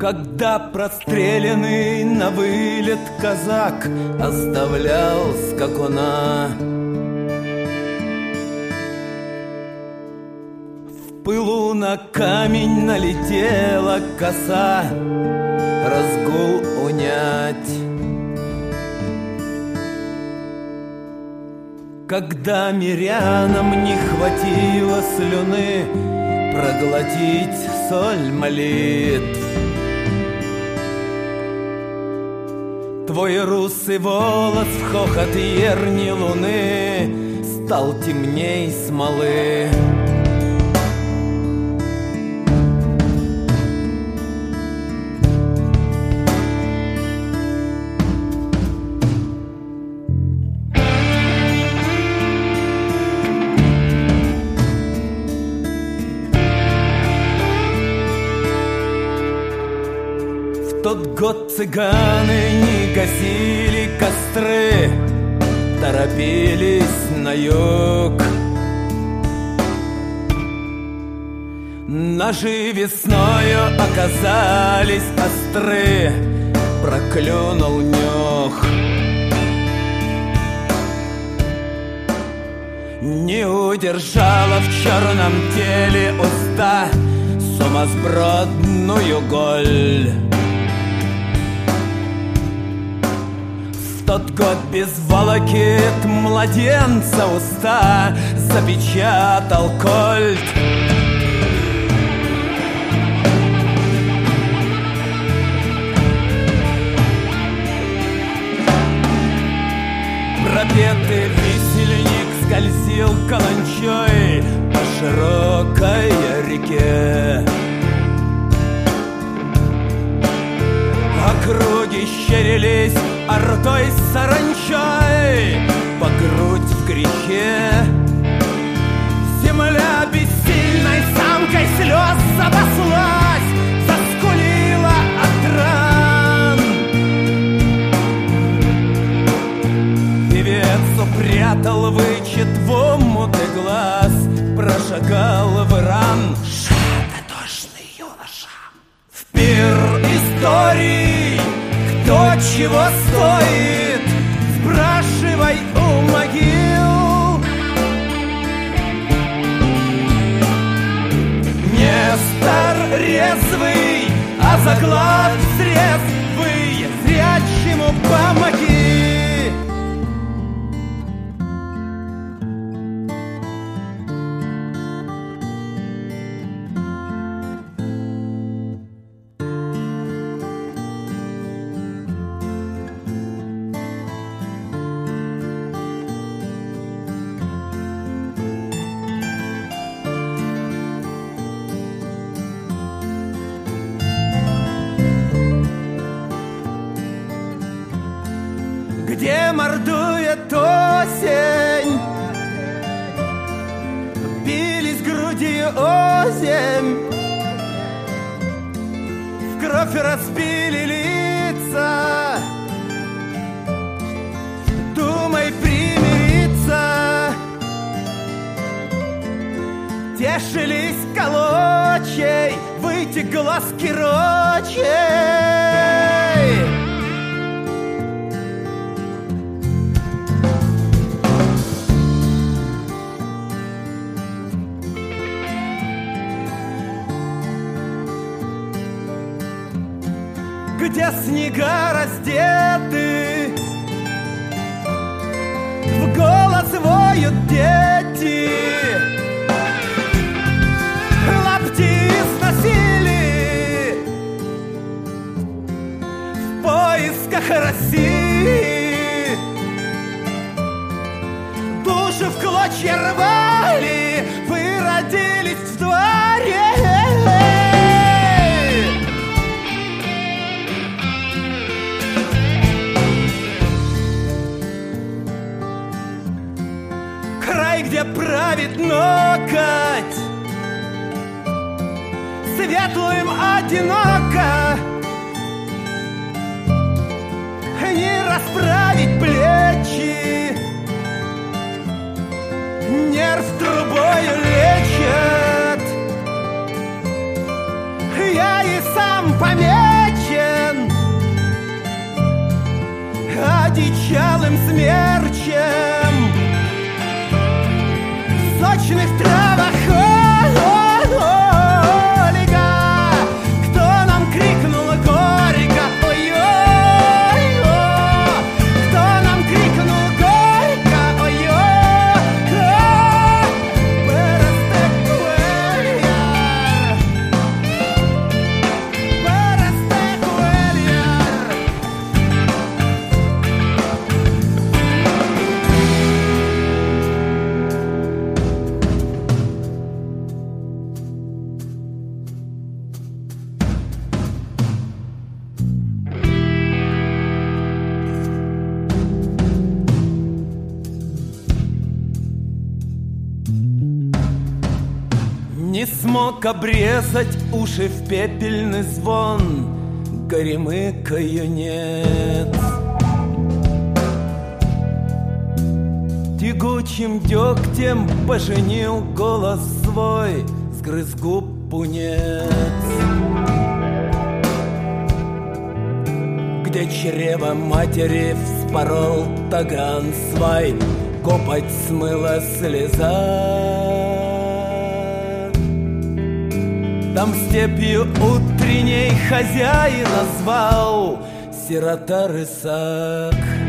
Когда простреленный на вылет казак оставлял скакуна, в пылу на камень налетела коса разгул унять. Когда мирянам не хватило слюны проглотить соль молитв, твой русый волос в хохот ерни луны стал темней смолы. В тот год цыганы не гасили костры, торопились на юг. Ножи весною оказались остры, проклюнул нюх. Не удержала в черном теле уста сумасбродную голь. В тот год без волокит младенца уста запечатал кольт. Пропетый висельник скользил каланчой по широкой реке. Округи щерились ордой саранчой по грудь в грехе. Земля бессильной самкой слез запаслась, заскулила от ран. Певец упрятал вычет в омуты глаз, прошагал в Иран. Шатотошный юноша в пир истории, кто чего стоит, спрашивай у могил. Нестор резвый, а заклад срезвый, зрячему помоги. Где мордует осень, бились грудью озимь, в кровь распили лица. Думай примириться, тешились колочей, выйти глазки рочей. Где снега раздеты, в голос воют дети, лапти сносили в поисках России, души в клочья рвали, вы родились в дворе. Край, где правит ноготь, светлым одиноко, не расправить плечи, нерв трубою лечат. Я и сам помер. белым смерчем в сочных травах. Ольга, кто нам крикнул горько? Ой-ой-ой, кто нам крикнул горько? Ой-ой-ой, вырасте куэльяр, вырасте куэльяр. Не смог обрезать уши в пепельный звон, горемыкаю нет. Тягучим дегтем поженил голос свой, сгрыз губ пунец. Где чрево матери вспорол таган свай, копоть смыла слеза. Там степью утренней хозяина звал сирота рысак.